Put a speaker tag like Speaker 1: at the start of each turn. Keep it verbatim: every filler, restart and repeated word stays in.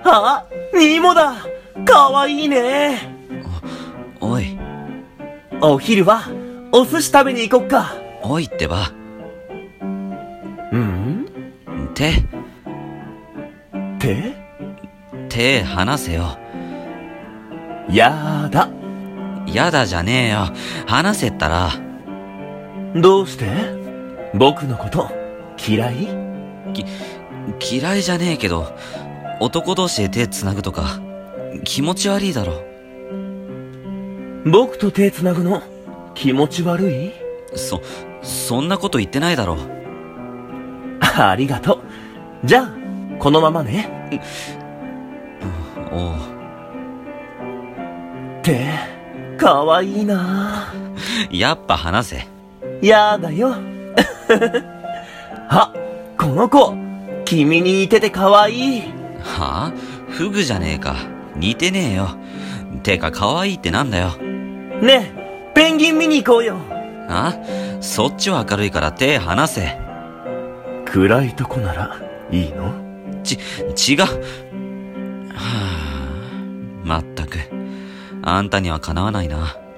Speaker 1: あ、ニーモだ。かわいいね。
Speaker 2: お、おい。
Speaker 1: お昼はお寿司食べに行こっか。
Speaker 2: おいってば。
Speaker 1: うん
Speaker 2: 手、
Speaker 1: 手
Speaker 2: 手離せよ。
Speaker 1: やだ。
Speaker 2: やだじゃねえよ。離せったら。
Speaker 1: どうして？僕のこと嫌い？
Speaker 2: き、嫌いじゃねえけど、男同士で手繋ぐとか、気持ち悪いだろ。
Speaker 1: 僕と手繋ぐの気持ち悪い？
Speaker 2: そ、そんなこと言ってないだろ。
Speaker 1: ありがとう。じゃあ、このままね。
Speaker 2: おう。
Speaker 1: 手、かわいいな。
Speaker 2: やっぱ離せ。
Speaker 1: やだよ。あ、この子、君に似ててかわいい。
Speaker 2: はぁ？フグじゃねえか。似てねえよ。てか可愛いってなんだよ。
Speaker 1: ねえ、ペンギン見に行こうよ。
Speaker 2: あ？そっちは明るいから手離せ。
Speaker 1: 暗いとこならいいの？
Speaker 2: ち、違う。はぁ、まったく。あんたにはかなわないな。